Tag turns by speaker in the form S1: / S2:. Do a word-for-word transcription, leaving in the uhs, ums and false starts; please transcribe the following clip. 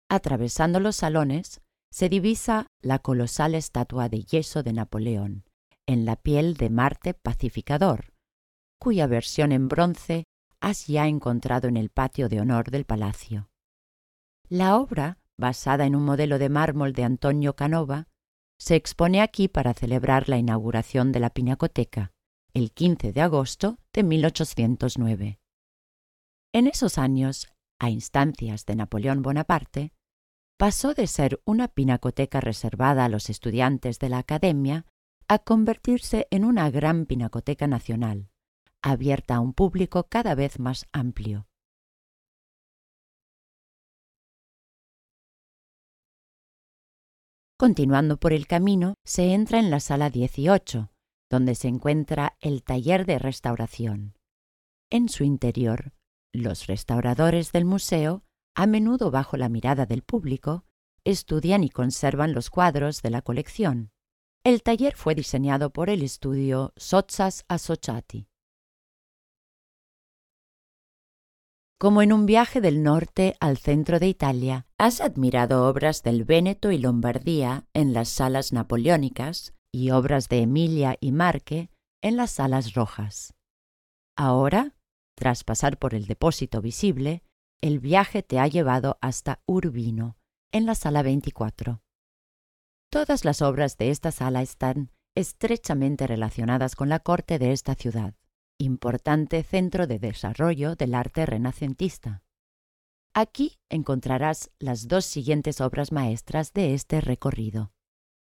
S1: Atravesando los salones, se divisa la colosal estatua de yeso de Napoleón, en la piel de Marte pacificador, cuya versión en bronce has ya encontrado en el patio de honor del palacio. La obra, basada en un modelo de mármol de Antonio Canova, se expone aquí para celebrar la inauguración de la Pinacoteca, el quince de agosto de mil ochocientos nueve. En esos años, a instancias de Napoleón Bonaparte, pasó de ser una pinacoteca reservada a los estudiantes de la Academia a convertirse en una gran pinacoteca nacional, abierta a un público cada vez más amplio. Continuando por el camino, se entra en la sala dieciocho, donde se encuentra el taller de restauración. En su interior, los restauradores del museo, a menudo bajo la mirada del público, estudian y conservan los cuadros de la colección. El taller fue diseñado por el estudio Sottsass Associati. Como en un viaje del norte al centro de Italia, has admirado obras del Véneto y Lombardía en las salas napoleónicas y obras de Emilia y Marche en las salas rojas. Ahora, tras pasar por el depósito visible, el viaje te ha llevado hasta Urbino, en la sala veinticuatro. Todas las obras de esta sala están estrechamente relacionadas con la corte de esta ciudad, importante centro de desarrollo del arte renacentista. Aquí encontrarás las dos siguientes obras maestras de este recorrido.